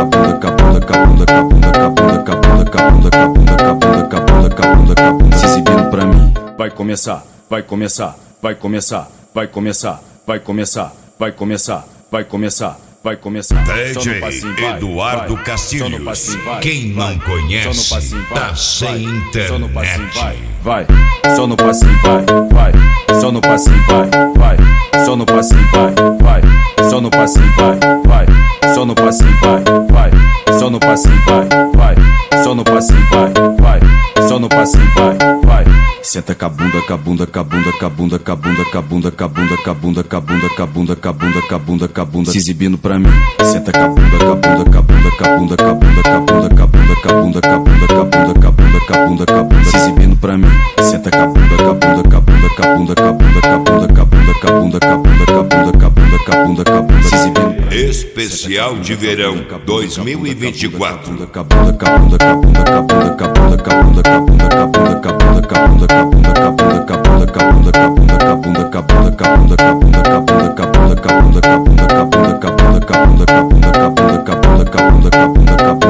se exibindo pra mim. Vai começar, vai começar, vai começar, vai começar, vai começar, vai começar, vai começar, vai começar. DJ Eduardo Castilhos. Quem não conhece, tá sem internet. Vai, só no passinho, vai, vai, só no passinho, vai, vai, só no passinho, vai, vai, só no passinho, vai, vai, só no passinho, vai, vai, só no passinho, vai, vai, só no passinho, vai, vai, só no passinho, vai, vai. Senta com a bunda, com a bunda, com a bunda, com a bunda, com a bunda, com a bunda, com a bunda, com a bunda, com a bunda, com a bunda, com a bunda, com a bunda, com a bunda, se exibindo pra mim. Senta com a bunda, com a bunda, com a bunda, com a bunda, com a bunda, com a bunda, com a bunda, com a bunda, com a bunda, com a bunda, com a bunda, com a bunda, com a bunda, se exibindo pra mim. Senta com a bunda, com a bunda, com a bunda, com a bunda, com a bunda, com a bunda, com a bunda, com a bunda, com a bunda, com a bunda, com a bunda, com a bunda, com a bunda, se exibindo. Especial de verão 2024. Cabunda,